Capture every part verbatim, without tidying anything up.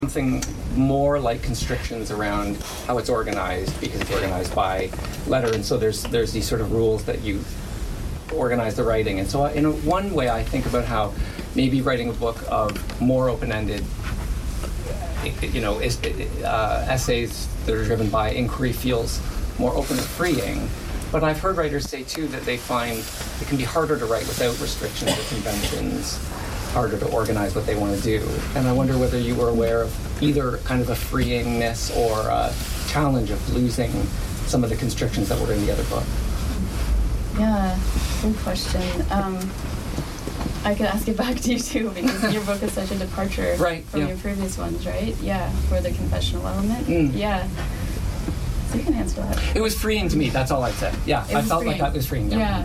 something more like constrictions around how it's organized, because it's organized by letter, and so there's there's these sort of rules that you organize the writing. And so in a, one way I think about how maybe writing a book of more open-ended, you know, is, uh, essays that are driven by inquiry feels more open and freeing. But I've heard writers say too that they find it can be harder to write without restrictions or conventions, harder to organize what they want to do. And I wonder whether you were aware of either kind of a freeingness or a challenge of losing some of the constrictions that were in the other book. Yeah, good question. Um, I could ask it back to you too, because your book is such a departure right, from yeah. your previous ones, right? Yeah, for the confessional element. Mm. Yeah. So you can answer that. It was freeing to me, that's all I'd say. Yeah, It I was felt freeing. like that was freeing. Yeah.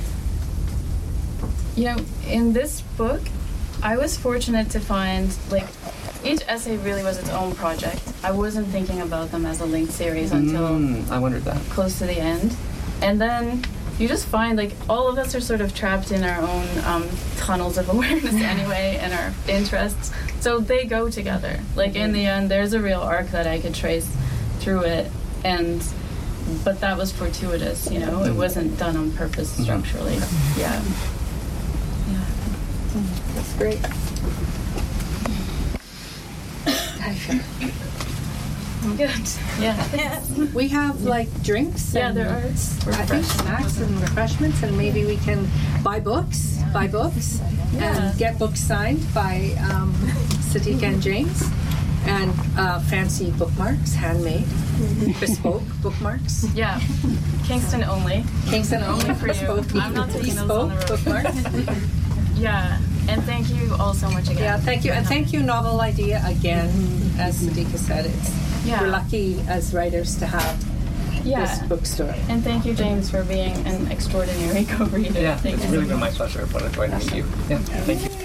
You know, in this book, I was fortunate to find, like, each essay really was its own project. I wasn't thinking about them as a linked series until mm, I wondered that. close to the end. And then you just find, like, all of us are sort of trapped in our own um, tunnels of awareness anyway, and our interests. So they go together. Like, in the end, there's a real arc that I could trace through it. And, but that was fortuitous, you know? It wasn't done on purpose structurally. Yeah. Yeah. That's great. Good. Yeah. We have like drinks. Yeah, and there are. I think snacks and refreshments, and maybe we can buy books, buy books, Yeah. and get books signed by um, Sadiq and James, and uh, fancy bookmarks, handmade, bespoke bookmarks. Yeah. Kingston only. Kingston only For you. bespoke, I'm not taking those on the bespoke road. bookmarks. Yeah. And thank you all so much again. Yeah, thank you, and thank you, Novel Idea again. As Sadiq said, it's Yeah. we're lucky as writers to have Yeah. this bookstore. And thank you, James, for being an extraordinary co-reader. Yeah, Thank it's you. really been my pleasure. What a joy to meet you. Yeah, thank you.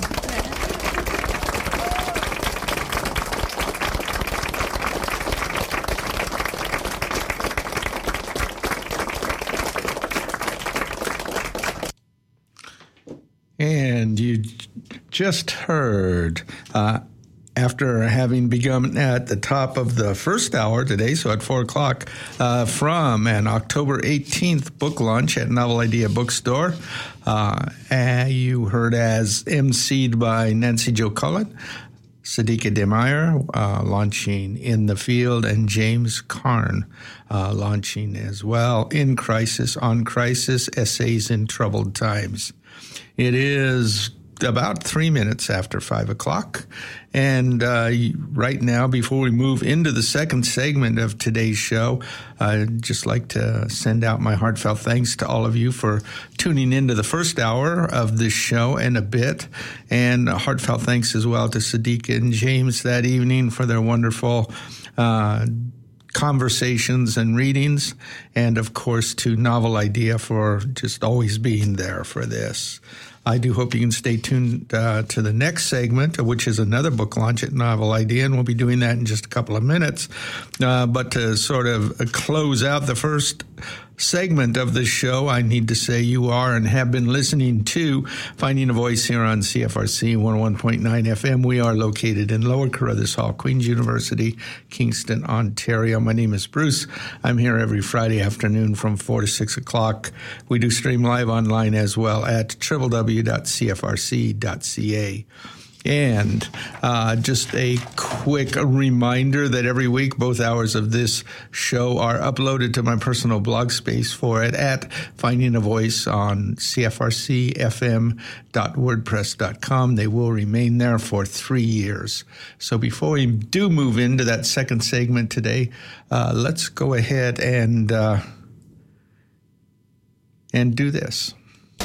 And you just heard, uh, after having begun at the top of the first hour today, so at four o'clock, uh, from an October eighteenth book launch at Novel Idea Bookstore, uh, and you heard as emceed by Nancy Jo Cullen, Sadiqa Demeyer uh, launching In the Field, and James Carn uh, launching as well, In Crisis, On Crisis, Essays in Troubled Times. It is about three minutes after five o'clock. And uh, right now, before we move into the second segment of today's show, I'd just like to send out my heartfelt thanks to all of you for tuning into the first hour of this show and a bit. And heartfelt thanks as well to Sadiq and James that evening for their wonderful uh conversations and readings, and of course to Novel Idea for just always being there for this. I do hope you can stay tuned uh, to the next segment, which is another book launch at Novel Idea, and we'll be doing that in just a couple of minutes. Uh, but to sort of close out the first segment of the show, I need to say you are and have been listening to Finding a Voice here on C F R C one oh one point nine F M. We are located in Lower Carruthers Hall, Queen's University, Kingston, Ontario. My name is Bruce. I'm here every Friday afternoon from four to six o'clock. We do stream live online as well at w w w dot c f r c dot c a. And uh, just a quick reminder that every week, both hours of this show are uploaded to my personal blog space for it at Finding a Voice on c f r c f m dot wordpress dot com. They will remain there for three years. So before we do move into that second segment today, uh, let's go ahead and uh, and do this.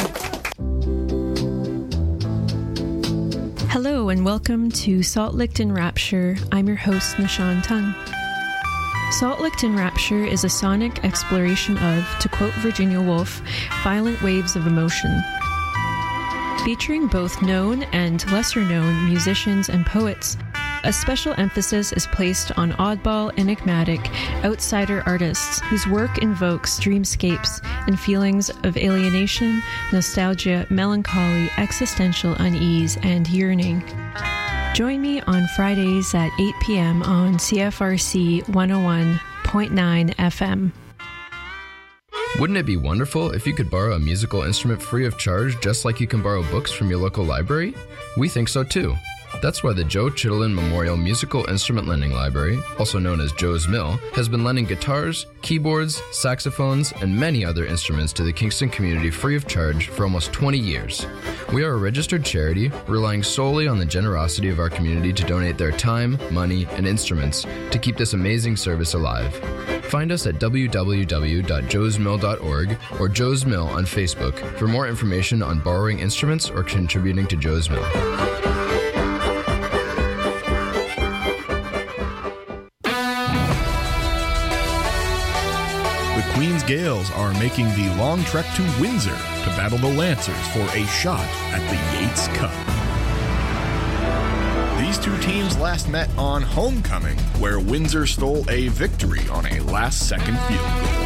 Hello and welcome to Salt Licked in Rapture. I'm your host, Nishan Tung. Salt Licked in Rapture is a sonic exploration of, to quote Virginia Woolf, violent waves of emotion. Featuring both known and lesser-known musicians and poets, a special emphasis is placed on oddball, enigmatic, outsider artists whose work invokes dreamscapes and feelings of alienation, nostalgia, melancholy, existential unease, and yearning. Join me on Fridays at eight p.m. on C F R C one oh one point nine F M. Wouldn't it be wonderful if you could borrow a musical instrument free of charge, just like you can borrow books from your local library? We think so too. That's why the Joe Chittenden Memorial Musical Instrument Lending Library, also known as Joe's Mill, has been lending guitars, keyboards, saxophones, and many other instruments to the Kingston community free of charge for almost twenty years. We are a registered charity, relying solely on the generosity of our community to donate their time, money, and instruments to keep this amazing service alive. Find us at w w w dot joes mill dot org or Joe's Mill on Facebook for more information on borrowing instruments or contributing to Joe's Mill. Queen's Gales are making the long trek to Windsor to battle the Lancers for a shot at the Yates Cup. These two teams last met on Homecoming, where Windsor stole a victory on a last-second field goal.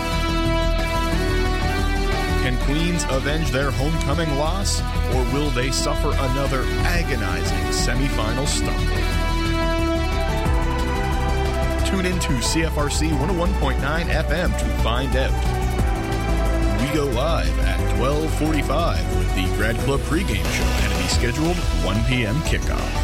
Can Queens avenge their homecoming loss, or will they suffer another agonizing semifinal stumble? Tune in to C F R C one oh one point nine F M to find out. We go live at twelve forty-five with the Grad Club pregame show and the scheduled one p.m. kickoff.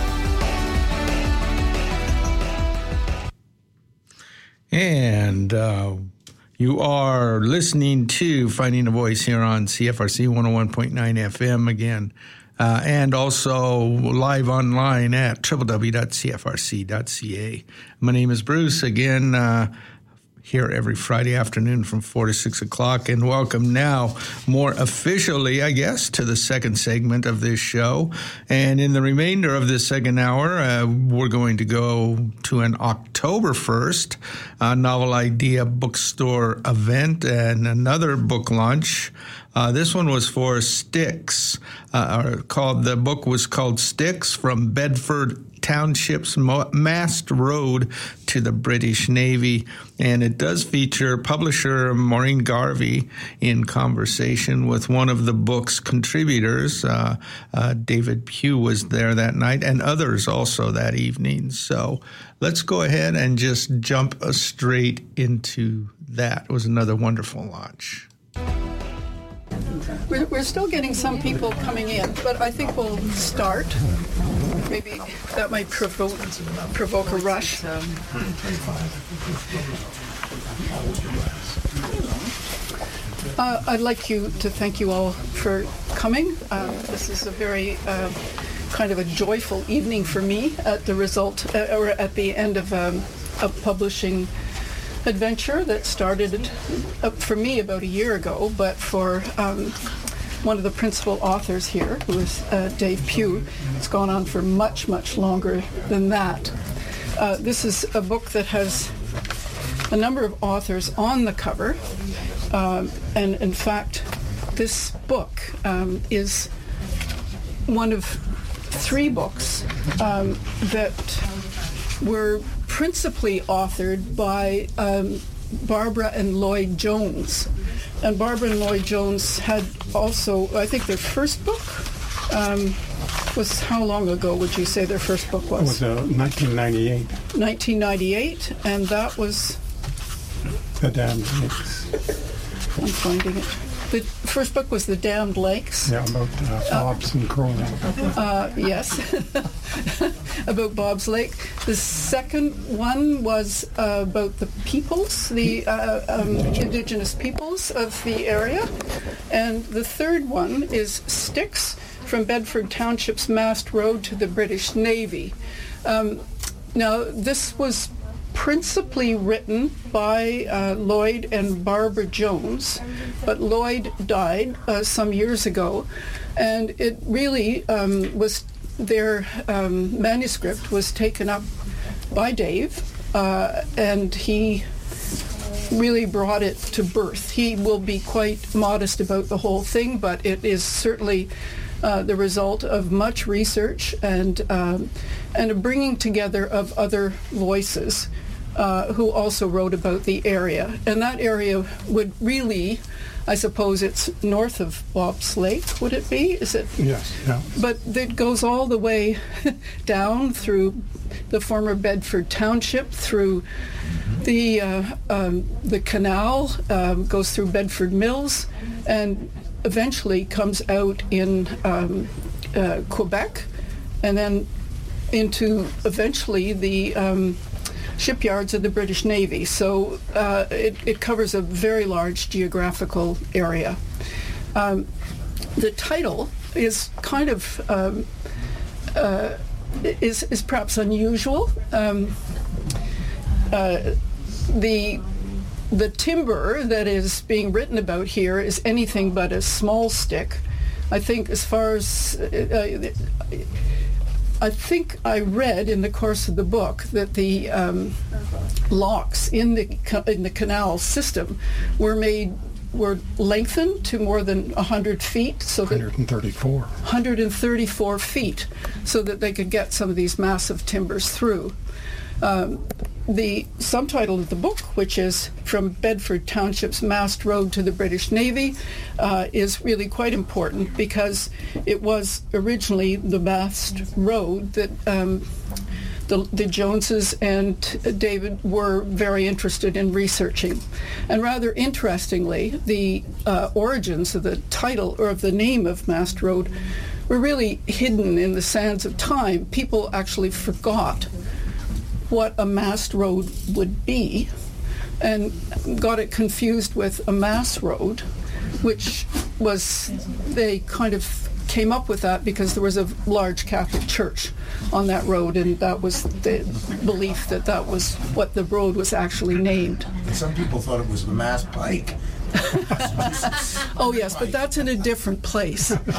And uh, you are listening to Finding a Voice here on C F R C one oh one point nine F M again. Uh, and also live online at w w w dot c f r c dot c a. My name is Bruce, again, uh, here every Friday afternoon from four to six o'clock, and welcome now more officially, I guess, to the second segment of this show. And in the remainder of this second hour, uh, we're going to go to an October first uh, Novel Idea Bookstore event and another book launch. Uh, this one was for Styx, uh, called, the book was called Styx, From Bedford Township's Mast Road to the British Navy. And it does feature publisher Maureen Garvey in conversation with one of the book's contributors. Uh, uh, David Pugh was there that night, and others also that evening. So let's go ahead and just jump straight into that. It was another wonderful launch. We're, we're still getting some people coming in, but I think we'll start. Maybe that might provoke provoke a rush. Uh, I'd like you to thank you all for coming. Uh, this is a very uh, kind of a joyful evening for me at the result, uh, or at the end of um, a publishing adventure that started uh, for me about a year ago, but for um, one of the principal authors here, who is uh, Dave Pugh, it's gone on for much, much longer than that. Uh, this is a book that has a number of authors on the cover, um, and in fact, this book um, is one of three books um, that were principally authored by um, Barbara and Lloyd Jones. And Barbara and Lloyd Jones had also, I think their first book um, was, how long ago would you say their first book was? It was uh, nineteen ninety-eight. nineteen ninety-eight, and that was? The Damned Lakes. I'm finding it. The first book was The Damned Lakes. Yeah, about uh, Bob's and Crowley. Uh, yes, about Bob's Lake. The second one was uh, about the peoples, the uh, um, indigenous peoples of the area. And the third one is Styx, From Bedford Township's Mast Road to the British Navy. Um, now, this was principally written by uh, Lloyd and Barbara Jones, but Lloyd died uh, some years ago, and it really um, was, their um, manuscript was taken up by Dave, uh, and he really brought it to birth. He will be quite modest about the whole thing, but it is certainly uh, the result of much research and um, and a bringing together of other voices uh, who also wrote about the area. And that area would really I suppose it's north of Bob's Lake, would it be? Is it? Yes, yeah. But it goes all the way down through the former Bedford Township, through the uh, um, the canal, um, goes through Bedford Mills, and eventually comes out in um, uh, Quebec, and then into eventually the um, shipyards of the British Navy. So uh, it, it covers a very large geographical area. Um, the title is kind of um, uh, is is perhaps unusual. Um, uh, the the timber that is being written about here is anything but a small stick. I think as far as uh, I think I read in the course of the book that the um, locks in the ca- in the canal system were made were lengthened to more than one hundred feet, so that one hundred thirty-four. one hundred thirty-four feet, so that they could get some of these massive timbers through. Um, the subtitle of the book, which is From Bedford Township's Mast Road to the British Navy, uh, is really quite important because it was originally the mast road that um, the, the Joneses and David were very interested in researching. And rather interestingly, the uh, origins of the title or of the name of Mast Road were really hidden in the sands of time. People actually forgot what a mast road would be and got it confused with a mass road, which was, they kind of came up with that because there was a large Catholic church on that road, and that was the belief that that was what the road was actually named. Some people thought it was the Mass Pike. Oh yes, but that's in a different place. uh,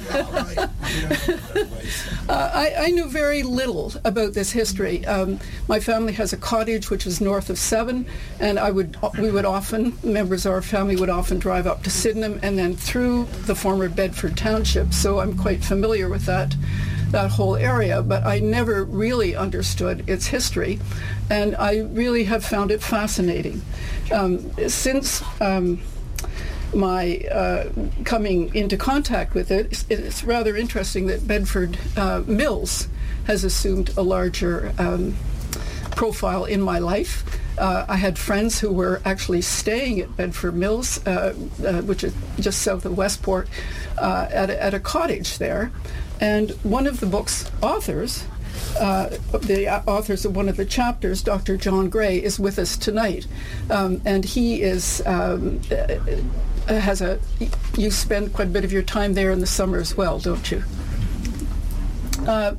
I, I knew very little about this history. Um, my family has a cottage which is north of Seven, and I would we would often members of our family would often drive up to Sydenham and then through the former Bedford Township. So I'm quite familiar with that that whole area, but I never really understood its history, and I really have found it fascinating. Um, since um, my uh, coming into contact with it, it's, it's rather interesting that Bedford uh, Mills has assumed a larger um, profile in my life. Uh, I had friends who were actually staying at Bedford Mills, uh, uh, which is just south of Westport, uh, at, a, at a cottage there. And one of the book's authors, uh, the authors of one of the chapters, Doctor John Gray, is with us tonight. Um, and he is um, uh, has a, you spend quite a bit of your time there in the summer as well, don't you? Uh,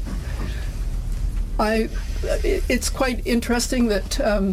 I, it's quite interesting that um,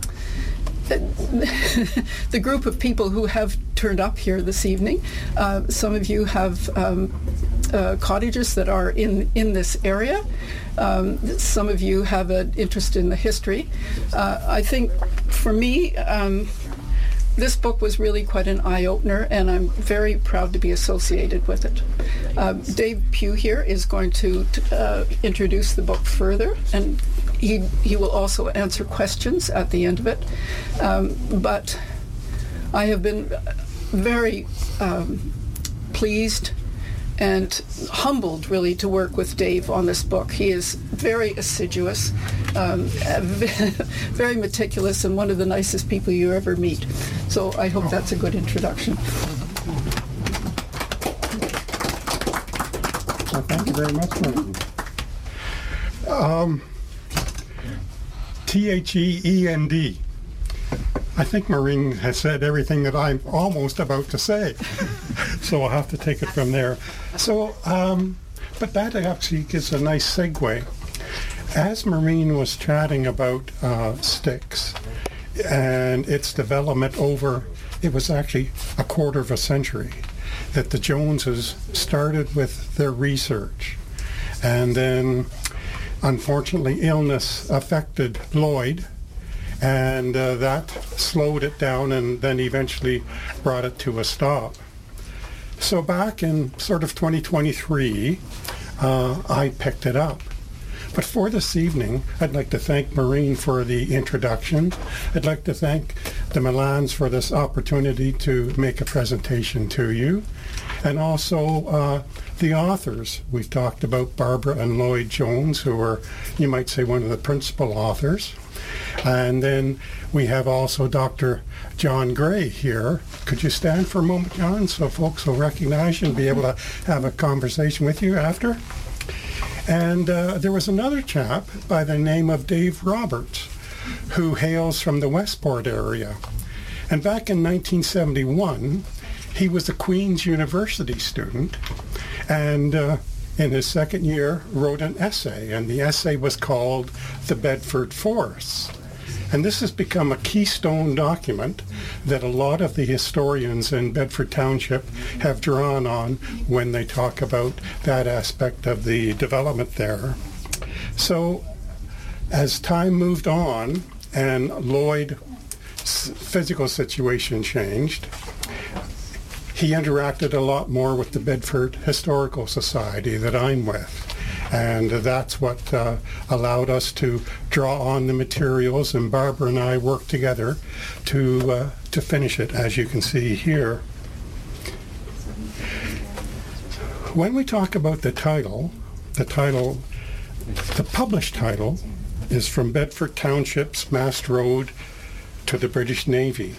the group of people who have turned up here this evening, uh, some of you have um, uh, cottages that are in, in this area. Um, some of you have an interest in the history. Uh, I think for me, um, this book was really quite an eye-opener, and I'm very proud to be associated with it. Uh, Dave Pugh here is going to uh, introduce the book further, and he he will also answer questions at the end of it. Um, but I have been very um, pleased and humbled, really, to work with Dave on this book. He is very assiduous, um, very meticulous, and one of the nicest people you ever meet. So I hope that's a good introduction. Well, thank you very much, Maureen. Um, T H E E N D. I think Maureen has said everything that I'm almost about to say, so I'll have to take it from there. So, um, but that actually gives a nice segue. As Maureen was chatting about uh, Styx and its development over, it was actually a quarter of a century that the Joneses started with their research, and then unfortunately illness affected Lloyd, and uh, that slowed it down and then eventually brought it to a stop. So back in sort of twenty twenty-three, uh, I picked it up. But for this evening, I'd like to thank Maureen for the introduction. I'd like to thank the Milans for this opportunity to make a presentation to you. And also uh, the authors. We've talked about Barbara and Lloyd Jones, who are, you might say, one of the principal authors. And then we have also Doctor John Gray here. Could you stand for a moment, John, so folks will recognize you and be able to have a conversation with you after? And uh, there was another chap by the name of Dave Roberts, who hails from the Westport area. And back in nineteen seventy-one, he was a Queen's University student, and uh, in his second year wrote an essay, and the essay was called The Bedford Forests. And this has become a keystone document that a lot of the historians in Bedford Township have drawn on when they talk about that aspect of the development there. So as time moved on and Lloyd's physical situation changed, he interacted a lot more with the Bedford Historical Society that I'm with. And that's what uh, allowed us to draw on the materials, and Barbara and I worked together to uh, to finish it, as you can see here. When we talk about the title, the title, the published title is From Bedford Township's Mast Road to the British Navy.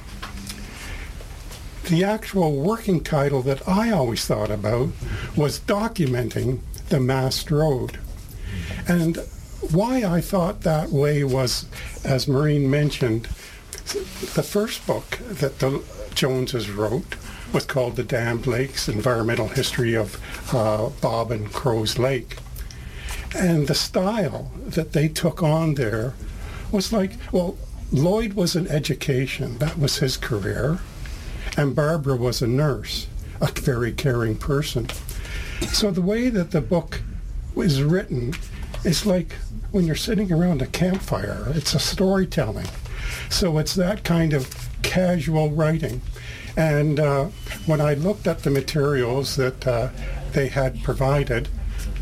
The actual working title that I always thought about was Documenting the Mast Road. And why I thought that way was, as Maureen mentioned, the first book that the Joneses wrote was called The Damned Lakes, Environmental History of uh, Bob and Crow's Lake. And the style that they took on there was like, well, Lloyd was in education, that was his career, and Barbara was a nurse, a very caring person. So the way that the book is written is like when you're sitting around a campfire. It's a storytelling. So it's that kind of casual writing. And uh, when I looked at the materials that uh, they had provided,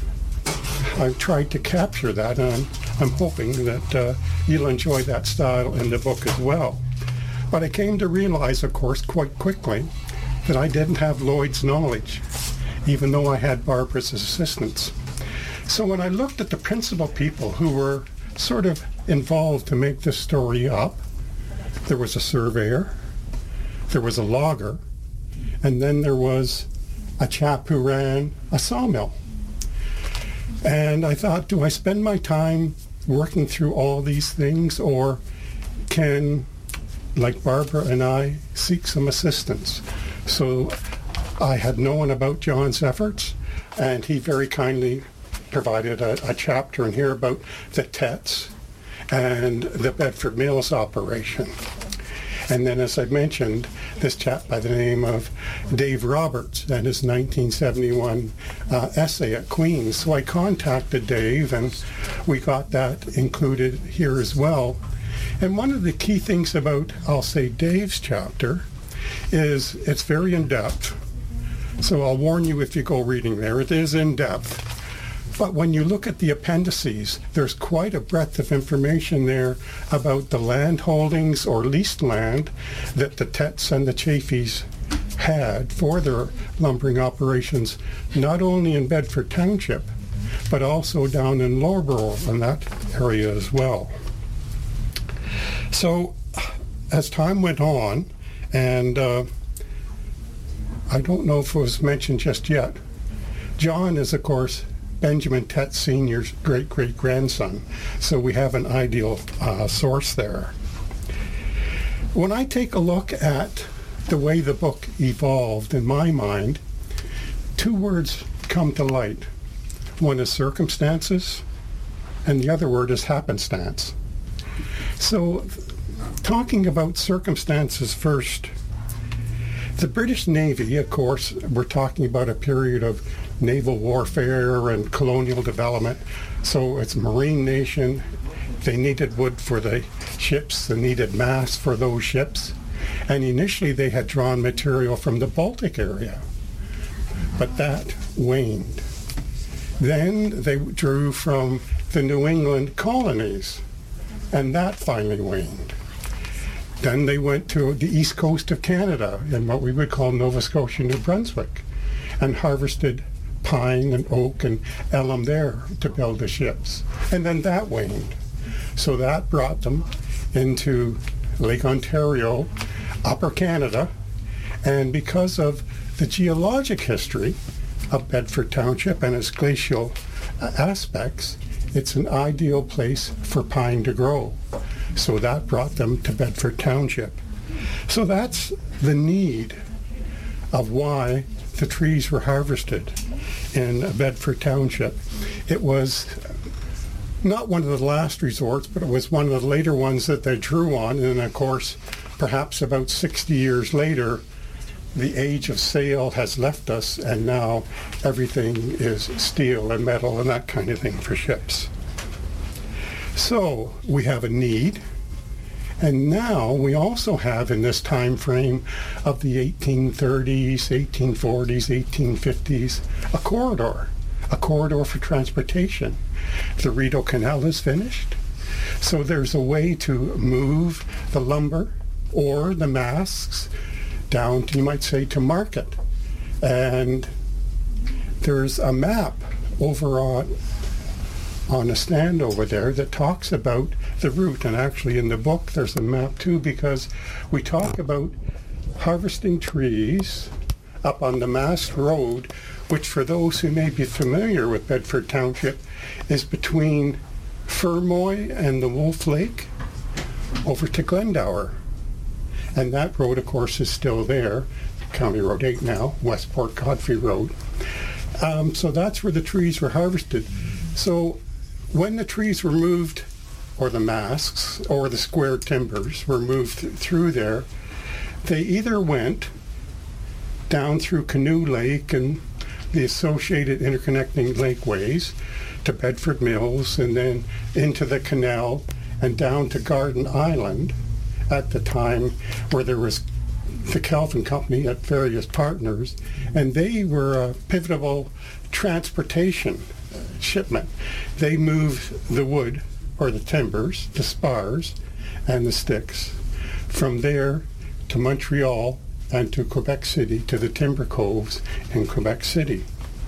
I tried to capture that, and I'm, I'm hoping that uh, you'll enjoy that style in the book as well. But I came to realize, of course, quite quickly that I didn't have Lloyd's knowledge, even though I had Barbara's assistance. So when I looked at the principal people who were sort of involved to make this story up, there was a surveyor, there was a logger, and then there was a chap who ran a sawmill. And I thought, do I spend my time working through all these things, or can, like Barbara and I, seek some assistance? So I had known about John's efforts, and he very kindly provided a, a chapter in here about the Tets and the Bedford Mills operation. And then, as I mentioned, this chap by the name of Dave Roberts and his nineteen seventy-one uh, essay at Queen's. So I contacted Dave, and we got that included here as well. And one of the key things about, I'll say, Dave's chapter is it's very in-depth. So I'll warn you if you go reading there, it is in-depth. But when you look at the appendices, there's quite a breadth of information there about the land holdings or leased land that the Tets and the Chaffees had for their lumbering operations, not only in Bedford Township, but also down in Loughborough and that area as well. So as time went on, and uh, I don't know if it was mentioned just yet, John is, of course, Benjamin Tett Senior's great-great-grandson, so we have an ideal uh, source there. When I take a look at the way the book evolved, in my mind, two words come to light. One is circumstances, and the other word is happenstance. So, talking about circumstances first, the British Navy, of course, we're talking about a period of naval warfare and colonial development. So it's a marine nation. They needed wood for the ships. They needed masts for those ships. And initially they had drawn material from the Baltic area. But that waned. Then they drew from the the New England colonies, and that finally waned. Then they went to the east coast of Canada in what we would call Nova Scotia, New Brunswick, and harvested pine and oak and elm there to build the ships. And then that waned. So that brought them into Lake Ontario, Upper Canada, and because of the geologic history of Bedford Township and its glacial uh, aspects, it's an ideal place for pine to grow. So that brought them to Bedford Township. So that's the need of why the trees were harvested in Bedford Township. It was not one of the last resorts, but it was one of the later ones that they drew on. And of course, perhaps about sixty years later, the age of sail has left us, and now everything is steel and metal and that kind of thing for ships. So we have a need, and now we also have in this time frame of the eighteen thirties, eighteen forties, eighteen fifties, a corridor, a corridor for transportation. The Rideau Canal is finished, so there's a way to move the lumber or the masks down to, you might say, to market. And there's a map over on on a stand over there that talks about the route, and actually in the book there's a map too, because we talk about harvesting trees up on the Mast Road, which for those who may be familiar with Bedford Township is between Fermoy and the Wolf Lake over to Glendower. And that road, of course, is still there, County Road eight now, Westport Godfrey Road. Um, so that's where the trees were harvested. So when the trees were moved, or the masks, or the square timbers were moved th- through there, they either went down through Canoe Lake and the associated interconnecting lakeways to Bedford Mills, and then into the canal and down to Garden Island, at the time where there was the Calvin Company at various partners, and they were a pivotal transportation shipment. They moved the wood, or the timbers, the spars, and the sticks from there to Montreal and to Quebec City, to the timber coves in Quebec City.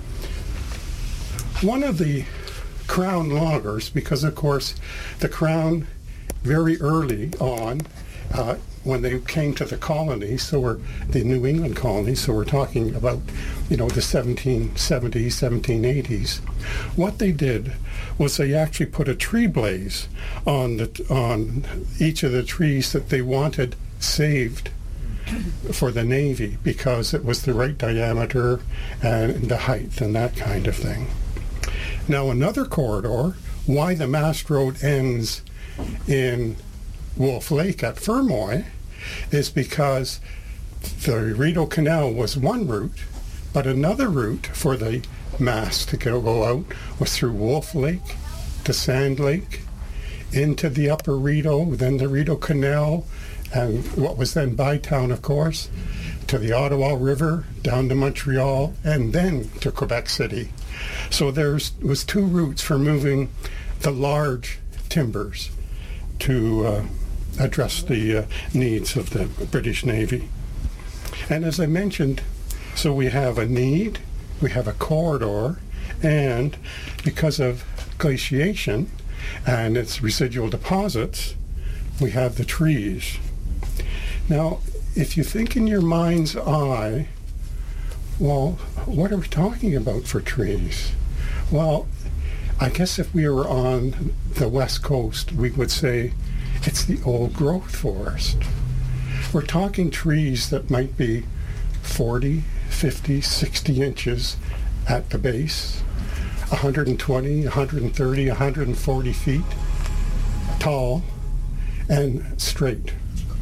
One of the Crown loggers, because of course the Crown very early on, Uh, when they came to the colonies, so we're the New England colonies, so we're talking about, you know, the seventeen seventies, seventeen eighties. What they did was they actually put a tree blaze on the on each of the trees that they wanted saved for the Navy, because it was the right diameter and the height and that kind of thing. Now another corridor, why the Mast Road ends in Wolf Lake at Fermoy, is because the Rideau Canal was one route, but another route for the mast to go out was through Wolf Lake to Sand Lake, into the upper Rideau, then the Rideau Canal, and what was then Bytown, of course, to the Ottawa River, down to Montreal, and then to Quebec City. So there was two routes for moving the large timbers to uh, address the uh, needs of the British Navy. And as I mentioned, so we have a need, we have a corridor, and because of glaciation and its residual deposits, we have the trees. Now, if you think in your mind's eye, well, what are we talking about for trees? Well, I guess if we were on the West Coast, we would say it's the old growth forest. We're talking trees that might be forty, fifty, sixty inches at the base, one hundred twenty, one hundred thirty, one hundred forty feet tall and straight.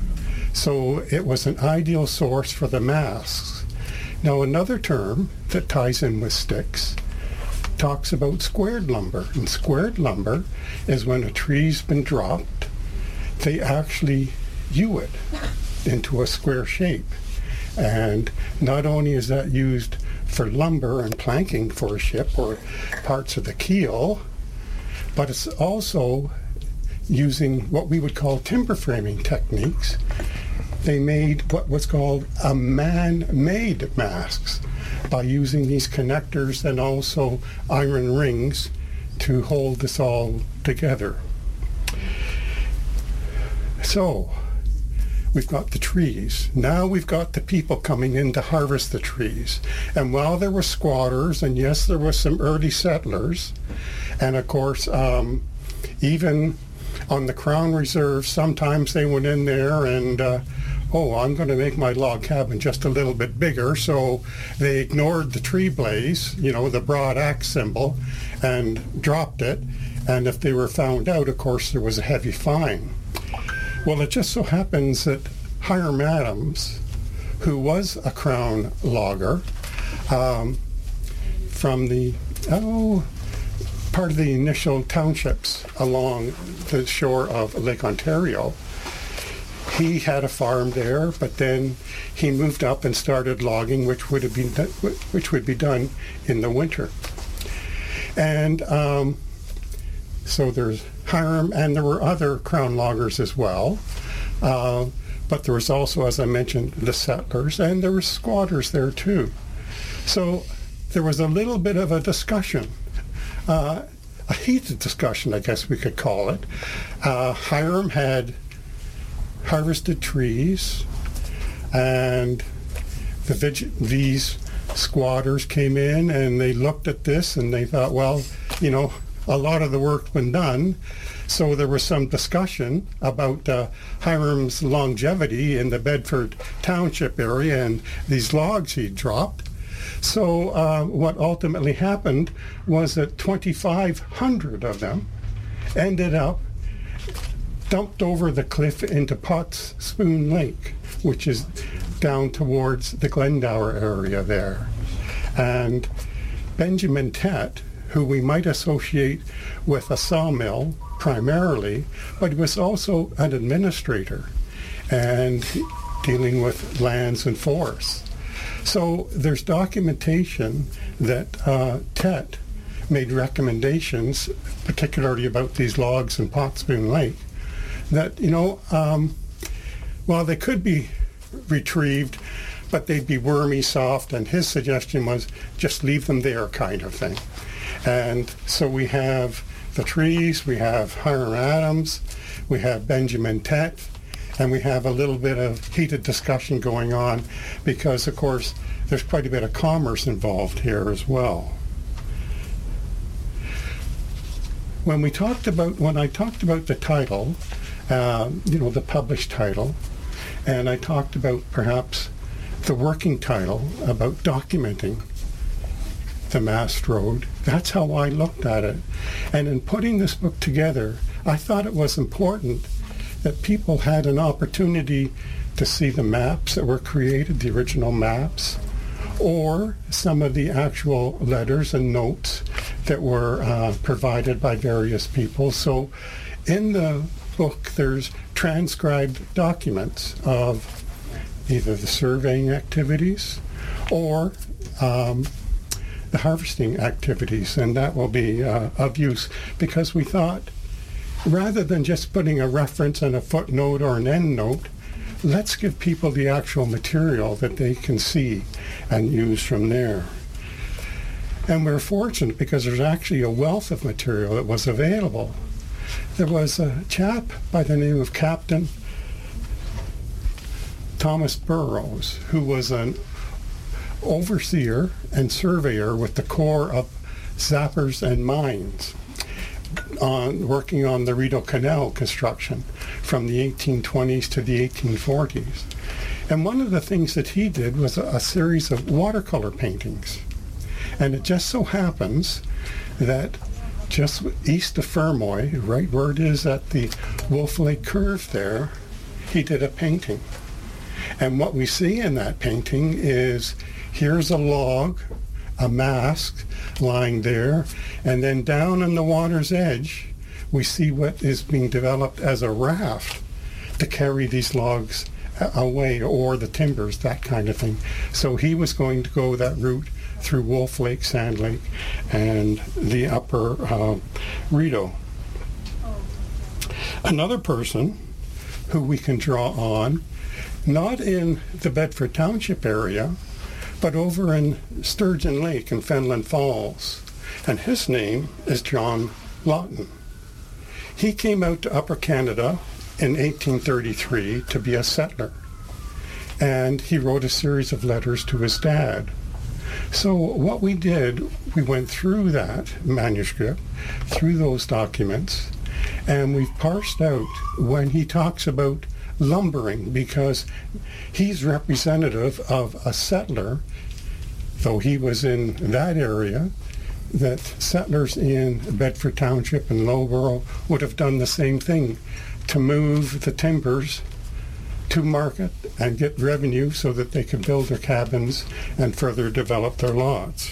So it was an ideal source for the masts. Now another term that ties in with sticks talks about squared lumber. And squared lumber is when a tree's been dropped, they actually hew it into a square shape. And not only is that used for lumber and planking for a ship or parts of the keel, but it's also using what we would call timber framing techniques. They made what was called a man-made masks by using these connectors and also iron rings to hold this all together. So, we've got the trees. Now we've got the people coming in to harvest the trees. And while there were squatters, and yes, there were some early settlers, and of course, um, even on the Crown Reserve, sometimes they went in there and, uh, oh, I'm going to make my log cabin just a little bit bigger, so they ignored the tree blaze, you know, the broad axe symbol, and dropped it. And if they were found out, of course, there was a heavy fine. Well, it just so happens that Hiram Adams, who was a Crown logger um, from the, oh, part of the initial townships along the shore of Lake Ontario, he had a farm there, but then he moved up and started logging, which would have been done, which would be done in the winter. And um, so there's Hiram, and there were other Crown loggers as well. Uh, but there was also, as I mentioned, the settlers, and there were squatters there too. So there was a little bit of a discussion, uh, a heated discussion, I guess we could call it. Uh, Hiram had harvested trees, and the vig- these squatters came in and they looked at this and they thought, well, you know, a lot of the work's been done. So there was some discussion about uh, Hiram's longevity in the Bedford Township area and these logs he dropped. So uh, what ultimately happened was that twenty-five hundred of them ended up dumped over the cliff into Potts Spoon Lake, which is down towards the Glendower area there. And Benjamin Tett, who we might associate with a sawmill primarily, but he was also an administrator and dealing with lands and forests. So there's documentation that uh, Tett made recommendations, particularly about these logs in Potts Spoon Lake, that, you know, um, well, they could be retrieved, but they'd be wormy soft, and his suggestion was just leave them there kind of thing. And so we have the trees, we have Hiram Adams, we have Benjamin Tett, and we have a little bit of heated discussion going on because, of course, there's quite a bit of commerce involved here as well. When we talked about, when I talked about the title, uh, you know, the published title, and I talked about perhaps the working title about documenting the Mast Road, that's how I looked at it. And in putting this book together, I thought it was important that people had an opportunity to see the maps that were created, the original maps, or some of the actual letters and notes that were uh, provided by various people. So in the book, there's transcribed documents of either the surveying activities or um, the harvesting activities, and that will be uh, of use because we thought rather than just putting a reference and a footnote or an endnote, let's give people the actual material that they can see and use from there. And we're fortunate because there's actually a wealth of material that was available. There was a chap by the name of Captain Thomas Burrows, who was an overseer and surveyor with the Corps of Zappers and Mines, on working on the Rideau Canal construction from the eighteen twenties to the eighteen forties. And one of the things that he did was a, a series of watercolor paintings. And it just so happens that just east of Fermoy, right where it is at the Wolf Lake Curve there, he did a painting. And what we see in that painting is here's a log, a mast lying there, and then down on the water's edge, we see what is being developed as a raft to carry these logs away, or the timbers, that kind of thing. So he was going to go that route through Wolf Lake, Sand Lake, and the upper uh, Rideau. Another person who we can draw on, not in the Bedford Township area, but over in Sturgeon Lake in Fenelon Falls. And his name is John Lawton. He came out to Upper Canada in eighteen thirty-three to be a settler. And he wrote a series of letters to his dad. So what we did, we went through that manuscript, through those documents, and we've parsed out when he talks about lumbering, because he's representative of a settler, though he was in that area, that settlers in Bedford Township and Loughborough would have done the same thing, to move the timbers to market and get revenue so that they could build their cabins and further develop their lots.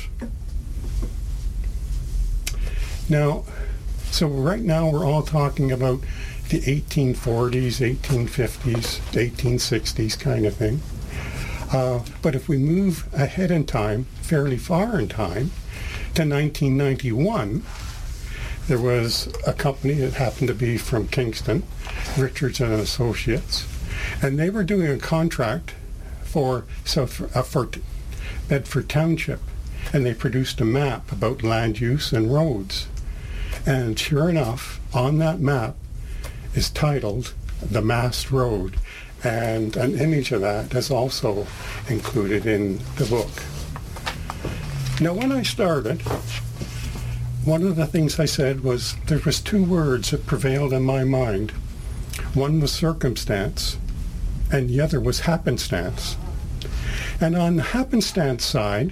Now, so right now we're all talking about the eighteen forties, eighteen fifties, eighteen sixties kind of thing. Uh, but if we move ahead in time, fairly far in time, to nineteen ninety-one, there was a company that happened to be from Kingston, Richards and Associates, and they were doing a contract for South uh, for Bedford Township, and they produced a map about land use and roads. And sure enough, on that map is titled The Mast Road, and an image of that is also included in the book. Now, when I started, one of the things I said was there was two words that prevailed in my mind. One was circumstance, and the other was happenstance. And on the happenstance side,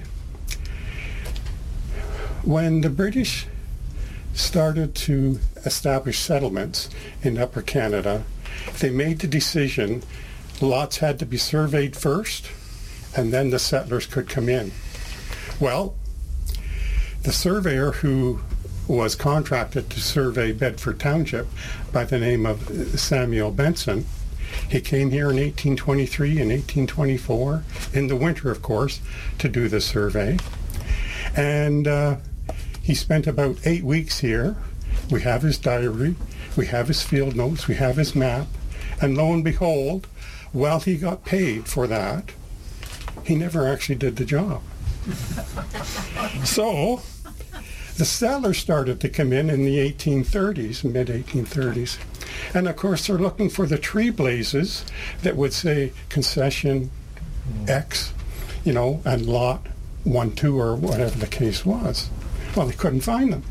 when the British started to establish settlements in Upper Canada, they made the decision lots had to be surveyed first, and then the settlers could come in. Well, the surveyor who was contracted to survey Bedford Township by the name of Samuel Benson, he came here in eighteen twenty-three and eighteen twenty-four, in the winter, of course, to do the survey. And uh, he spent about eight weeks here. We have his diary, we have his field notes, we have his map, and lo and behold, while he got paid for that, he never actually did the job. So, the settlers started to come in in the eighteen thirties, mid eighteen thirties. And of course, they're looking for the tree blazes that would say concession X, you know, and lot one, two, or whatever the case was. Well, they couldn't find them.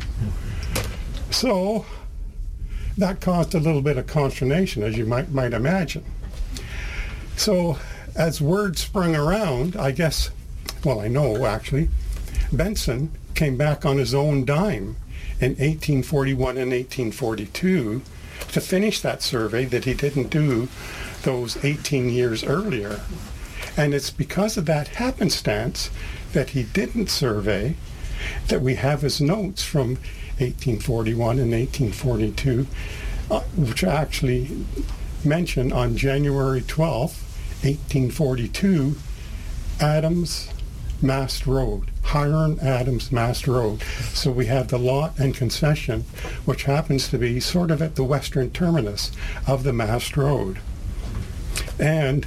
So that caused a little bit of consternation, as you might might imagine. So as word sprung around, I guess, well, I know actually, Benson came back on his own dime in eighteen forty-one and eighteen forty-two to finish that survey that he didn't do those eighteen years earlier. And it's because of that happenstance that he didn't survey that we have his notes from eighteen forty-one and eighteen forty-two, uh, which actually mention on January twelfth, eighteen forty-two, Adams Mast Road, Hiram Adams Mast Road. So we have the lot and concession, which happens to be sort of at the western terminus of the Mast Road. And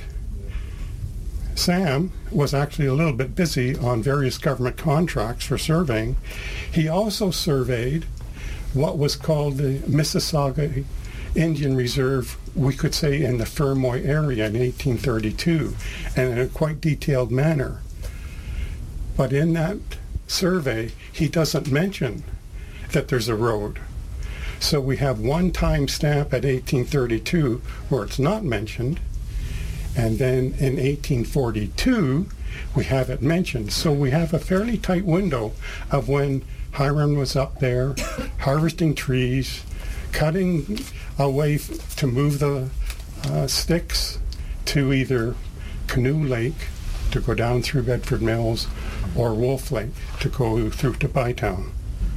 Sam was actually a little bit busy on various government contracts for surveying. He also surveyed what was called the Mississauga Indian Reserve, we could say in the Fermoy area in eighteen thirty-two, and in a quite detailed manner. But in that survey, he doesn't mention that there's a road. So we have one time stamp at eighteen thirty-two where it's not mentioned, and then in eighteen forty-two, we have it mentioned. So we have a fairly tight window of when Hiram was up there harvesting trees, cutting away f- to move the uh, sticks to either Canoe Lake to go down through Bedford Mills or Wolf Lake to go through to Bytown.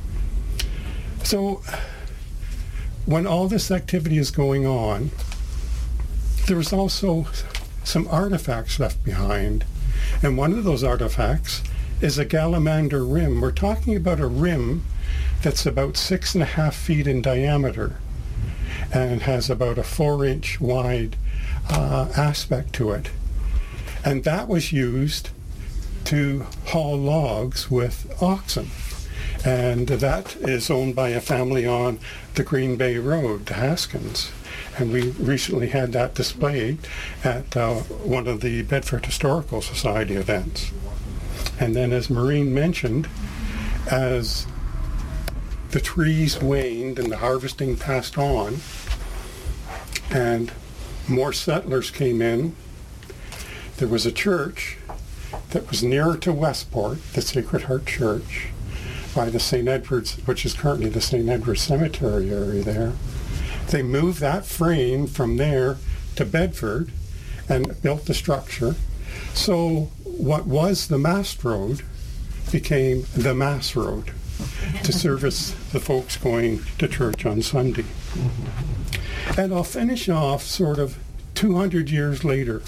So when all this activity is going on, there's also some artifacts left behind. And one of those artifacts is a Gallimander rim. We're talking about a rim that's about six and a half feet in diameter. and has about a four-inch wide uh, aspect to it. And that was used to haul logs with oxen. And that is owned by a family on the Green Bay Road, the Haskins. And we recently had that displayed at uh, one of the Bedford Historical Society events. And then, as Maureen mentioned, as the trees waned and the harvesting passed on, and more settlers came in, there was a church that was nearer to Westport, the Sacred Heart Church, by the Saint Edward's, which is currently the Saint Edward's Cemetery area there. They moved that frame from there to Bedford and built the structure. So what was the Mast Road became the Mass Road to service the folks going to church on Sunday. And I'll finish off sort of two hundred years later.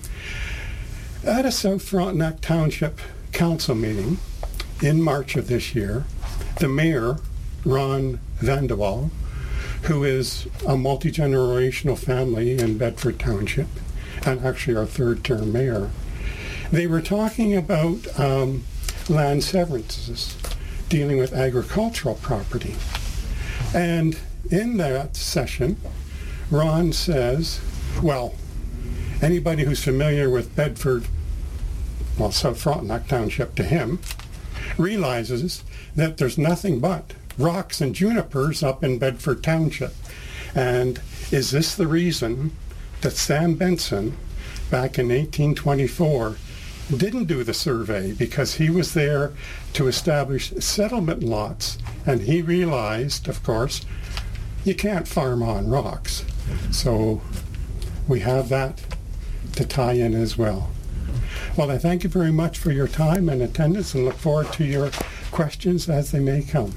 At a South Frontenac Township Council meeting in March of this year, the mayor, Ron Vandewall, who is a multi-generational family in Bedford Township, and actually our third-term mayor, they were talking about um, land severances, dealing with agricultural property. And in that session, Ron says, well, anybody who's familiar with Bedford, well, South Frontenac Township to him, realizes that there's nothing but rocks and junipers up in Bedford Township. And is this the reason that Sam Benson, back in eighteen twenty-four, didn't do the survey? Because he was there to establish settlement lots, and he realized, of course, you can't farm on rocks. So we have that to tie in as well. Well, I thank you very much for your time and attendance, and look forward to your questions as they may come.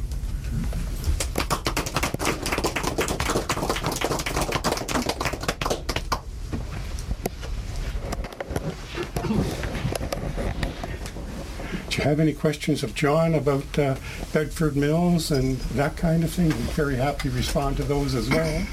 Do you have any questions of John about uh, Bedford Mills and that kind of thing? We're very happy to respond to those as well.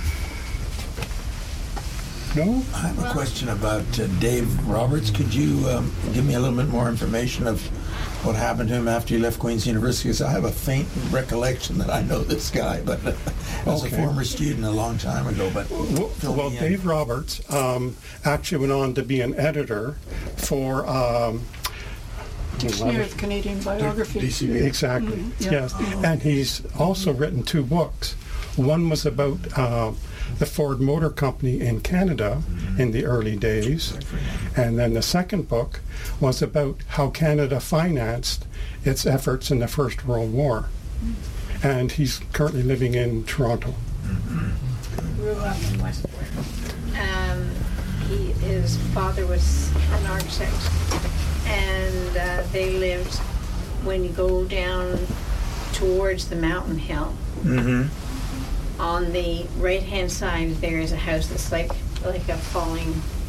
No? I have a question about uh, Dave Roberts. Could you um, give me a little bit more information of what happened to him after he left Queen's University? Because I have a faint recollection that I know this guy, but uh, as Okay. a former student a long time ago. But Well, well Dave Roberts um, actually went on to be an editor for um, Dictionary of Canadian Biography. D C B. Exactly, Mhm, yeah. yes. And he's also written two books. One was about uh, the Ford Motor Company in Canada in the early days. And then the second book was about how Canada financed its efforts in the First World War. And he's currently living in Toronto. Grew up in Westport. Um, he, his father was an architect, and uh, they lived when you go down towards the mountain hill. Mm-hmm. On the right-hand side, there is a house that's like like a falling,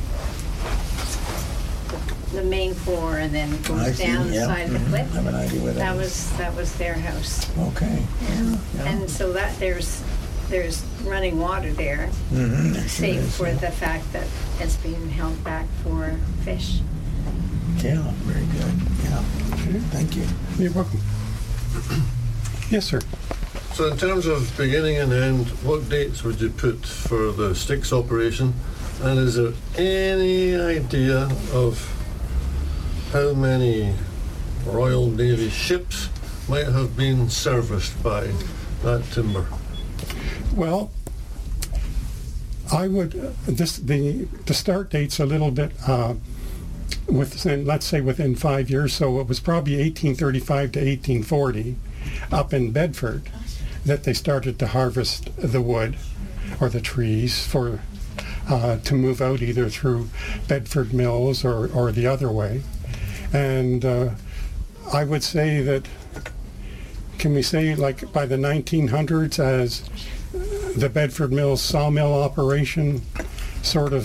the, the main floor, and then goes I see, down the yeah. side of the Mhm. cliff. I have an idea where that That is. was that was their house. Okay. Yeah. Yeah. And so that there's there's running water there, Mm-hmm. save for the fact that it's being held back for fish. Yeah, very good. Yeah. Thank you. You're welcome. Yes, sir. So in terms of beginning and end, what dates would you put for the Styx operation? And is there any idea of how many Royal Navy ships might have been serviced by that timber? Well, I would uh, this the the start date's a little bit uh, within, let's say within five years. So it was probably eighteen thirty-five to eighteen forty up in Bedford that they started to harvest the wood or the trees for uh, to move out either through Bedford Mills or or the other way. And uh, I would say that, can we say like by the nineteen hundreds, as the Bedford Mills sawmill operation sort of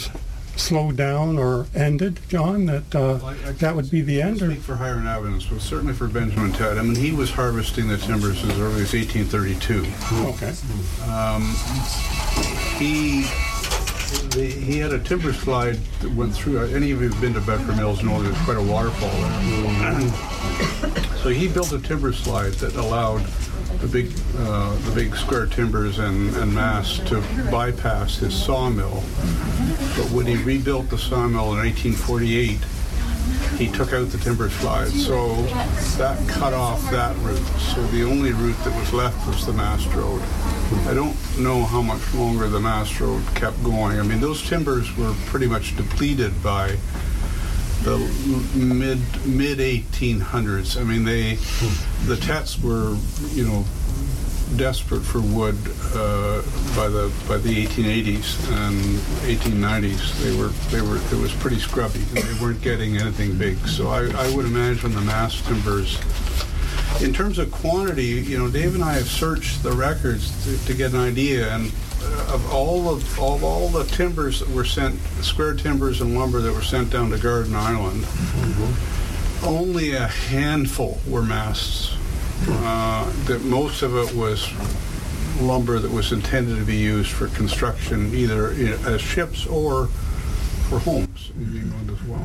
slowed down or ended, John, that uh, Well, I- I that would be the I end? can't Or? speak for Hiram Evans, but certainly for Benjamin Ted. I mean, he was harvesting the timbers as early as eighteen thirty-two. Okay. Um, he the, he had a timber slide that went through. Any of you who've been to Bedford Mills know there's quite a waterfall there. So he built a timber slide that allowed the big uh, the big square timbers and, and masts to bypass his sawmill. But when he rebuilt the sawmill in eighteen forty-eight, he took out the timber slide, so that cut off that route. So the only route that was left was the mast road. I don't know how much longer the mast road kept going. I mean, those timbers were pretty much depleted by the mid mid eighteen hundreds. I mean, they the Tets were, you know, desperate for wood uh, by the by the eighteen eighties and eighteen nineties. They were they were it was pretty scrubby. They weren't getting anything big. So I, I would imagine the mast timbers. In terms of quantity, you know, Dave and I have searched the records to, to get an idea, and of all of, of all the timbers that were sent, square timbers and lumber that were sent down to Garden Island, mm-hmm. only a handful were masts. Uh, that most of it was lumber that was intended to be used for construction, either you know, as ships or for homes in England as well.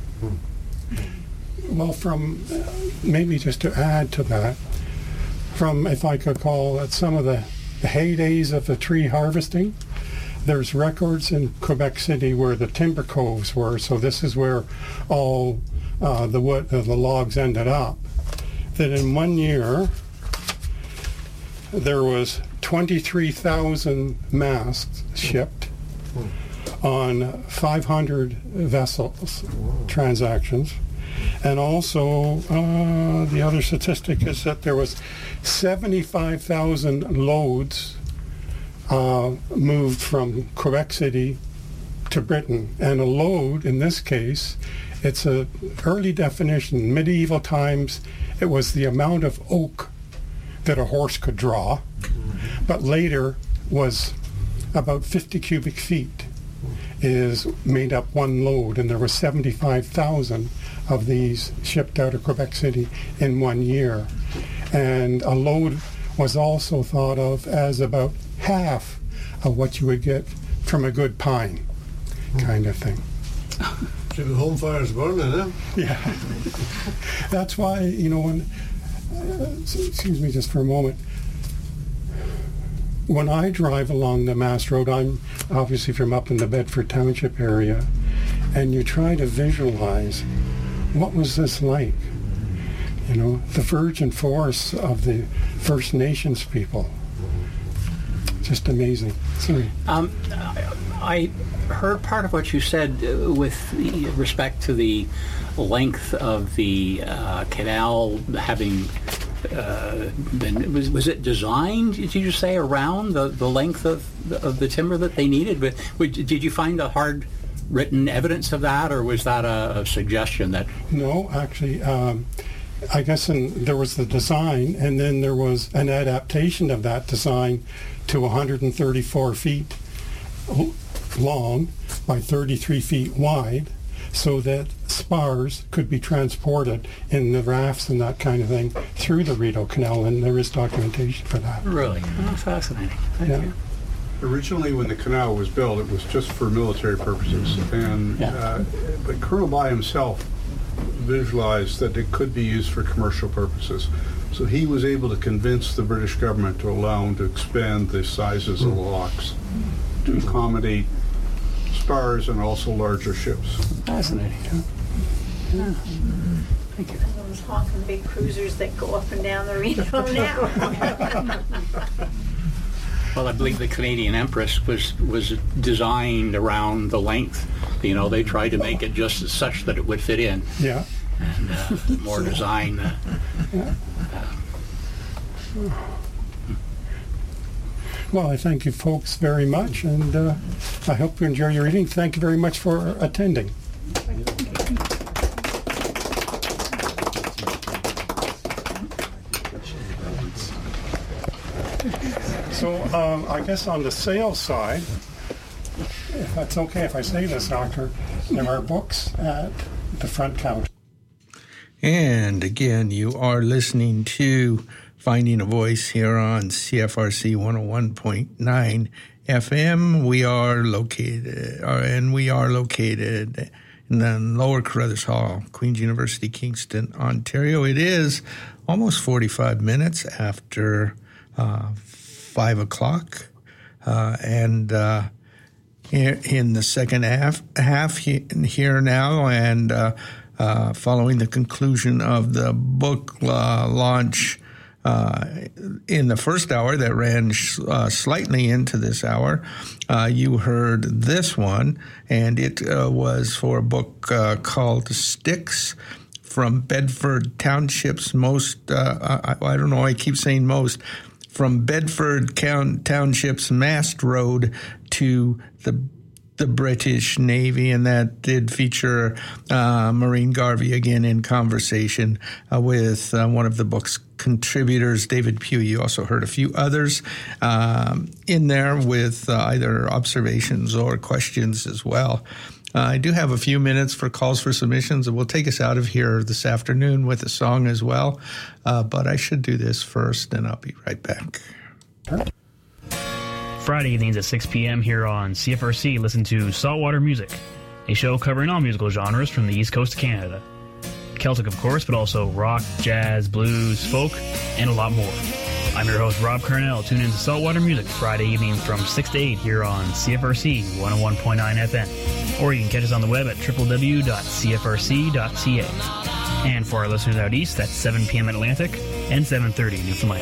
Well, from uh, maybe just to add to that, from if I could call it some of the, the heydays of the tree harvesting, there's records in Quebec City where the timber coves were. So this is where all uh, the wood, uh, the logs ended up. That in one year there was twenty-three thousand masts shipped on five hundred vessels transactions. And also, uh, the other statistic is that there was seventy-five thousand loads uh, moved from Quebec City to Britain. And a load, in this case, it's a early definition. Medieval times, it was the amount of oak that a horse could draw, but later was about fifty cubic feet is made up one load, and there were seventy-five thousand of these shipped out of Quebec City in one year. And a load was also thought of as about half of what you would get from a good pine, kind of thing. Keep the home fires burning, eh? Yeah. That's why, you know, when, uh, excuse me just for a moment, when I drive along the Mast Road, I'm obviously from up in the Bedford Township area, and you try to visualize what was this like? You know, the virgin forests of the First Nations people. Just amazing. Sorry. Um, I heard part of what you said uh, with respect to the length of the uh, canal having uh, been, was, was it designed, did you say, around the, the length of, of the timber that they needed? But did you find a hard written evidence of that, or was that a, a suggestion that... No, actually, um, I guess in, there was the design, and then there was an adaptation of that design to one hundred thirty-four feet long by thirty-three feet wide, so that spars could be transported in the rafts and that kind of thing through the Rideau Canal, and there is documentation for that. Really? Oh, fascinating. Thank yeah. you. Originally, when the canal was built, it was just for military purposes, and Yeah. uh, but Colonel Bly himself visualized that it could be used for commercial purposes. So he was able to convince the British government to allow him to expand the sizes of the locks to accommodate spars and also larger ships. Fascinating. Yeah. Thank you. Those honking big cruisers that go up and down the Rideau now. Well, I believe the Canadian Empress was was designed around the length. You know, they tried to make it just as such that it would fit in. Yeah. And uh, more design. Uh, Yeah. uh, Well, I thank you folks very much, and uh, I hope you enjoy your reading. Thank you very much for attending. So um, I guess on the sales side, if that's okay if I say this, Doctor, there are books at the front counter. And again, you are listening to Finding a Voice here on C F R C one oh one point nine F M. We are located, uh, and we are located in the Lower Carruthers Hall, Queen's University, Kingston, Ontario. It is almost forty-five minutes after uh, five o'clock, uh, and uh, in the second half, half here now, and uh, uh, following the conclusion of the book uh, launch uh, in the first hour that ran sh- uh, slightly into this hour, uh, you heard this one, and it uh, was for a book uh, called Sticks from Bedford Township's most, uh, I, I don't know, I keep saying most, from Bedford Count, Township's Mast Road to the the British Navy, and that did feature uh, Maureen Garvey again in conversation uh, with uh, one of the book's contributors, David Pugh. You also heard a few others um, in there with uh, either observations or questions as well. Uh, I do have a few minutes for calls for submissions, and we'll take us out of here this afternoon with a song as well. Uh, but I should do this first, and I'll be right back. Friday evenings at six p.m. here on C F R C, listen to Saltwater Music, a show covering all musical genres from the East Coast of Canada. Celtic, of course, but also rock, jazz, blues, folk, and a lot more. I'm your host, Rob Carnell. Tune in to Saltwater Music Friday evenings from six to eight here on C F R C one oh one point nine F M. Or you can catch us on the web at w w w dot c f r c dot c a. And for our listeners out east, that's seven p.m. Atlantic and seven thirty Newfoundland.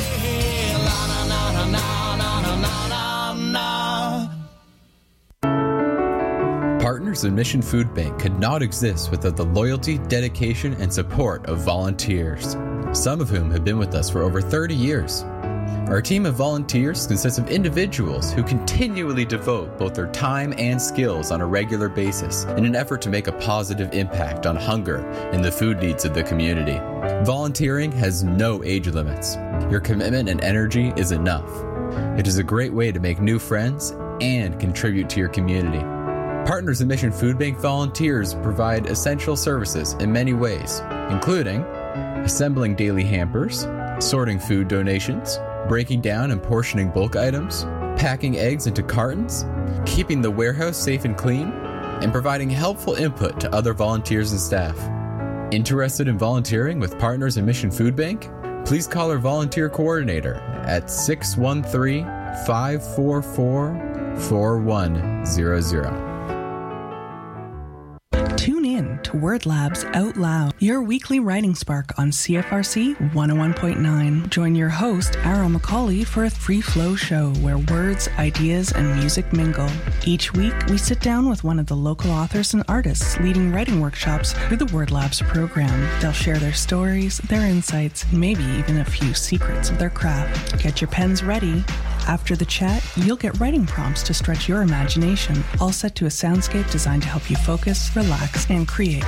Partners in Mission Food Bank could not exist without the loyalty, dedication, and support of volunteers, some of whom have been with us for over thirty years. Our team of volunteers consists of individuals who continually devote both their time and skills on a regular basis in an effort to make a positive impact on hunger and the food needs of the community. Volunteering has no age limits. Your commitment and energy is enough. It is a great way to make new friends and contribute to your community. Partners in Mission Food Bank volunteers provide essential services in many ways, including assembling daily hampers, sorting food donations, breaking down and portioning bulk items, packing eggs into cartons, keeping the warehouse safe and clean, and providing helpful input to other volunteers and staff. Interested in volunteering with Partners in Mission Food Bank? Please call our volunteer coordinator at six one three, five four four, four one zero zero. Tune in to Word Labs Out Loud, your weekly writing spark on C F R C one oh one point nine. Join your host, Arrow McCauley, for a free flow show where words, ideas, and music mingle. Each week, we sit down with one of the local authors and artists leading writing workshops through the Word Labs program. They'll share their stories, their insights, maybe even a few secrets of their craft. Get your pens ready. After the chat, you'll get writing prompts to stretch your imagination, all set to a soundscape designed to help you focus, relax, and create.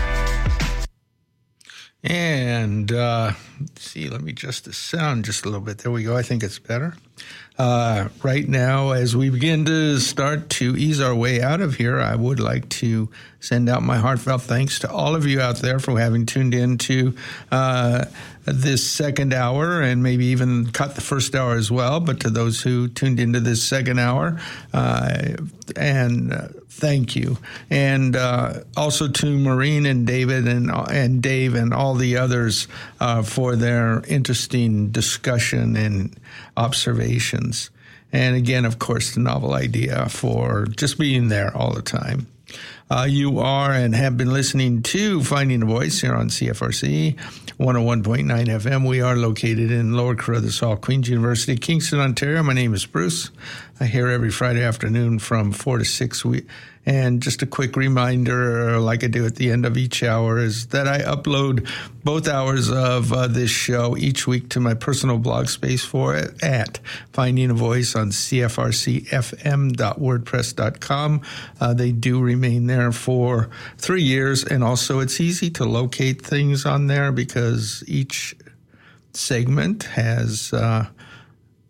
And uh, let's see, let me adjust the sound just a little bit. There we go. I think it's better. Uh, right now, as we begin to start to ease our way out of here, I would like to send out my heartfelt thanks to all of you out there for having tuned in to uh, this second hour, and maybe even cut the first hour as well, but to those who tuned into this second hour, uh, and uh, thank you. And uh, also to Maureen and David and, and Dave and all the others uh, for their interesting discussion and observations. And again, of course, the Novel Idea for just being there all the time. Uh, you are and have been listening to Finding a Voice here on C F R C one oh one point nine F M. We are located in Lower Carruthers Hall, Queen's University, Kingston, Ontario. My name is Bruce. I'm here every Friday afternoon from four to six. We, and just a quick reminder, like I do at the end of each hour, is that I upload both hours of uh, this show each week to my personal blog space for it at Finding a Voice on c f r c f m dot wordpress dot com. Uh, they do remain there for three years, and also it's easy to locate things on there because each segment has uh,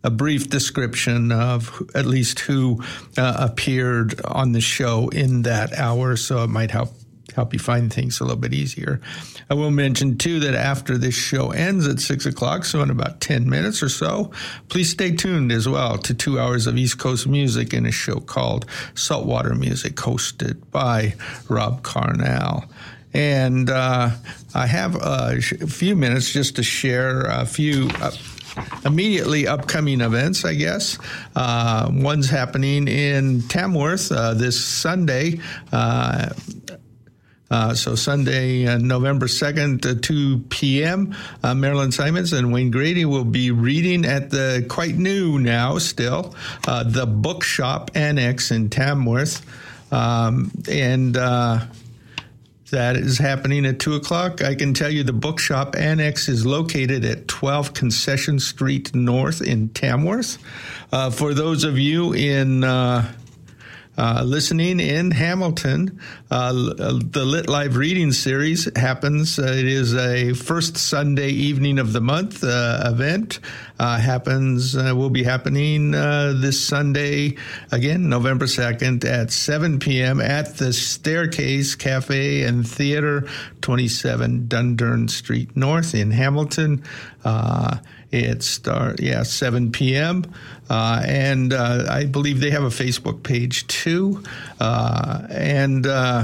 a brief description of who- at least who uh, appeared on the show in that hour, so it might help help you find things a little bit easier. I will mention, too, that after this show ends at six o'clock, so in about ten minutes or so, please stay tuned as well to two hours of East Coast music in a show called Saltwater Music, hosted by Rob Carnell. And uh, I have a few minutes just to share a few uh, immediately upcoming events, I guess. Uh, one's happening in Tamworth uh, this Sunday. Uh, Uh, so Sunday, uh, November second, uh, two p.m., uh, Marilyn Simons and Wayne Grady will be reading at the quite new now still, uh, the Bookshop Annex in Tamworth. Um, and uh, that is happening at two o'clock. I can tell you the Bookshop Annex is located at twelve Concession Street North in Tamworth. Uh, for those of you in... Uh, Uh, listening in Hamilton, uh, the Lit Live Reading Series happens. Uh, it is a first Sunday evening of the month uh, event. Uh, happens, uh, will be happening uh, this Sunday, again, November second at seven p.m. at the Staircase Cafe and Theater, twenty-seven Dundurn Street North in Hamilton. Uh, It start yeah seven p.m. Uh, and uh, I believe they have a Facebook page too. Uh, and uh,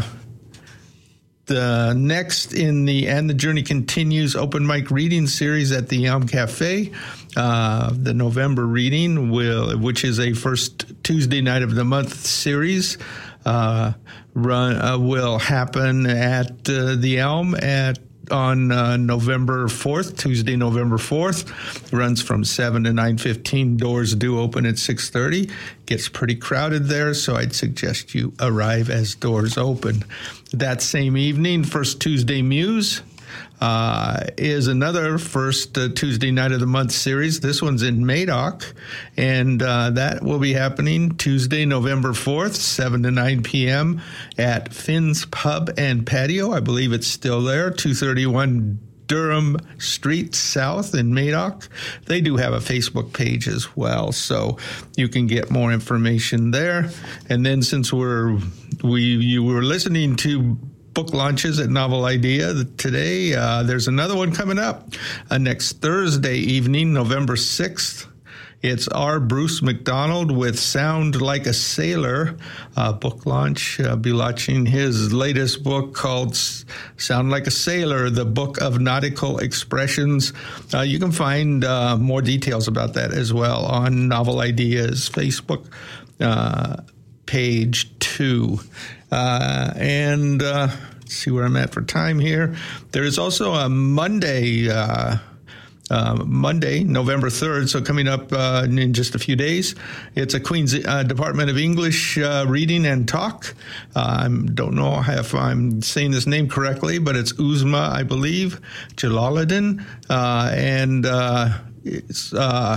the next in the And the Journey Continues open mic reading series at the Elm Cafe. Uh, the November reading will, which is a first Tuesday night of the month series, uh, run uh, will happen at uh, the Elm at. on uh, November fourth, Tuesday, November fourth. Runs from seven to nine fifteen. Doors do open at six thirty. Gets pretty crowded there, so I'd suggest you arrive as doors open. That same evening, First Tuesday Muse uh, is another first uh, Tuesday night of the month series. This one's in Madoc, and uh, that will be happening Tuesday, November fourth, seven to nine p.m. at Finn's Pub and Patio. I believe it's still there, two thirty-one Durham Street South in Madoc. They do have a Facebook page as well, so you can get more information there. And then since we're we you were listening to book launches at Novel Idea today, uh, there's another one coming up uh, next Thursday evening, November sixth. It's R. Bruce McDonald with Sound Like a Sailor uh, book launch. Uh, be launching his latest book called Sound Like a Sailor, the Book of Nautical Expressions. Uh, you can find uh, more details about that as well on Novel Ideas Facebook uh, page two. Uh, and uh, let's see where I'm at for time here. There is also a Monday uh Uh, Monday, November third, so coming up uh, in just a few days. It's a Queen's uh, Department of English uh, reading and talk. I uh, don't know if I'm saying this name correctly, but it's Uzma, I believe, Jalaluddin, uh, and uh, it's, uh,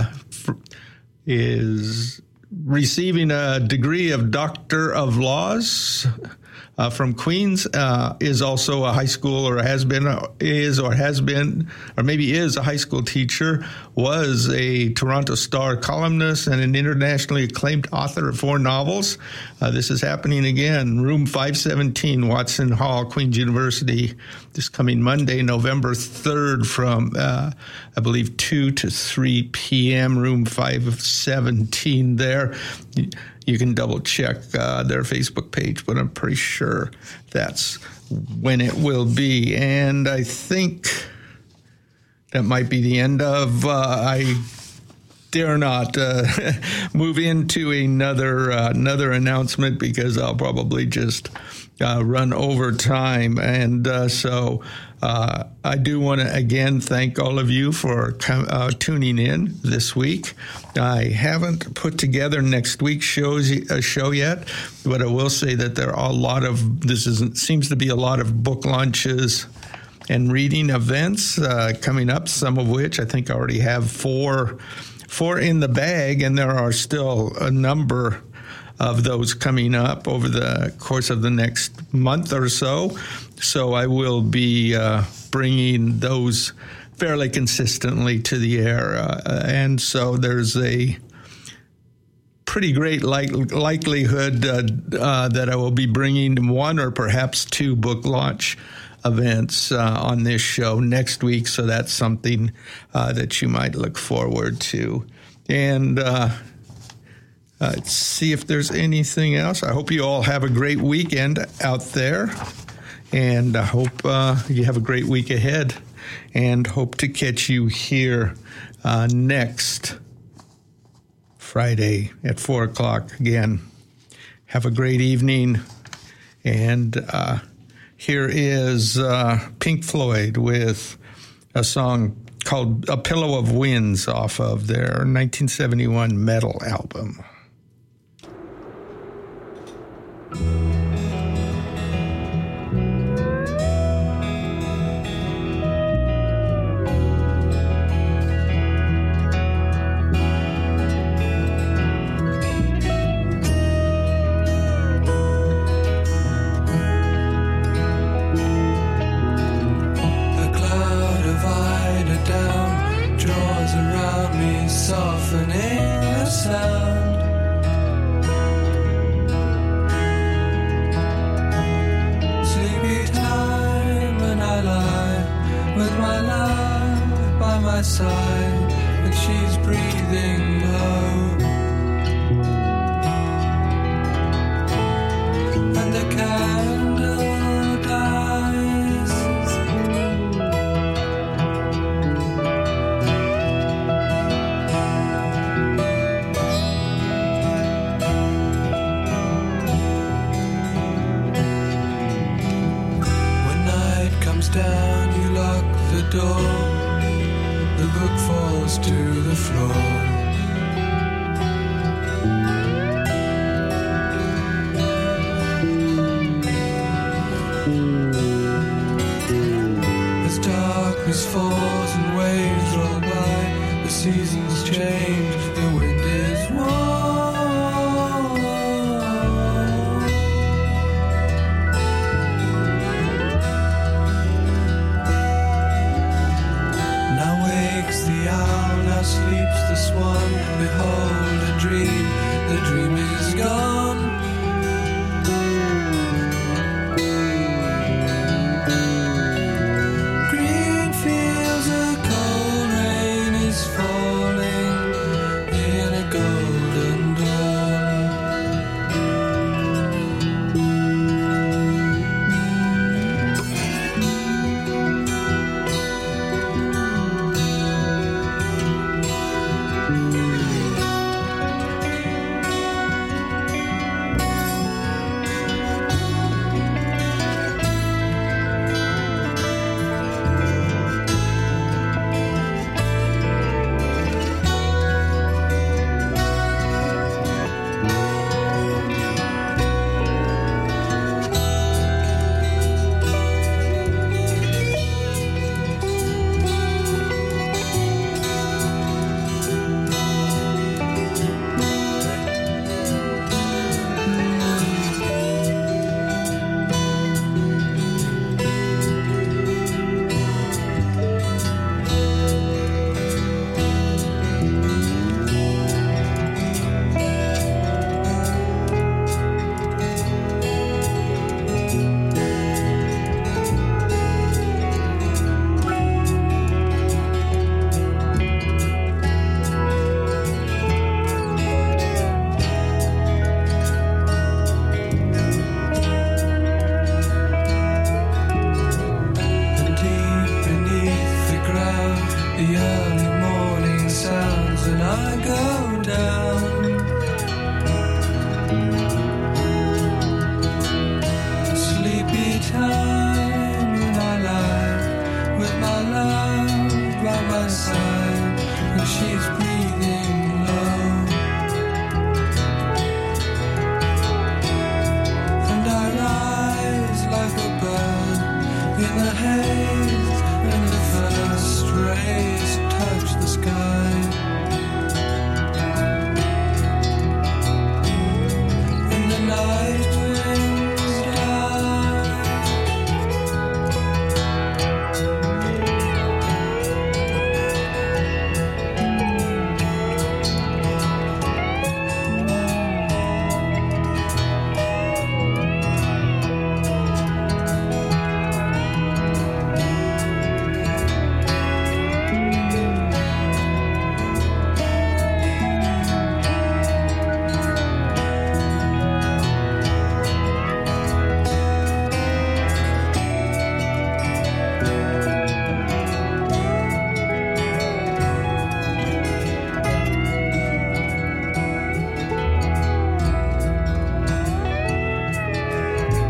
is receiving a degree of Doctor of Laws Uh, from Queens, uh, is also a high school or has been, uh, is or has been, or maybe is a high school teacher, was a Toronto Star columnist and an internationally acclaimed author of four novels. Uh, this is happening again, room five seventeen, Watson Hall, Queen's University, this coming Monday, November third from, uh, I believe, two to three p.m., room five seventeen there. You can double check uh, their Facebook page, but I'm pretty sure that's when it will be. And I think that might be the end of, uh, I dare not uh, move into another, uh, another announcement because I'll probably just uh, run over time. And uh, so uh, I do want to again thank all of you for uh, tuning in this week. I haven't put together next week's shows, uh, show yet, but I will say that there are a lot of, this is, seems to be a lot of book launches and reading events uh, coming up, some of which I think I already have four, four in the bag, and there are still a number of those coming up over the course of the next month or so. So I will be uh, bringing those fairly consistently to the air. Uh, and so there's a pretty great like, likelihood uh, uh, that I will be bringing one or perhaps two book launch events uh, on this show next week. So that's something uh, that you might look forward to. And uh, uh, let's see if there's anything else. I hope you all have a great weekend out there. And I hope uh, you have a great week ahead. And hope to catch you here uh, next Friday at four o'clock again. Have a great evening. And uh, here is uh, Pink Floyd with a song called A Pillow of Winds off of their nineteen seventy-one Metal album. Sleeps the swan, behold a dream, the dream is gone.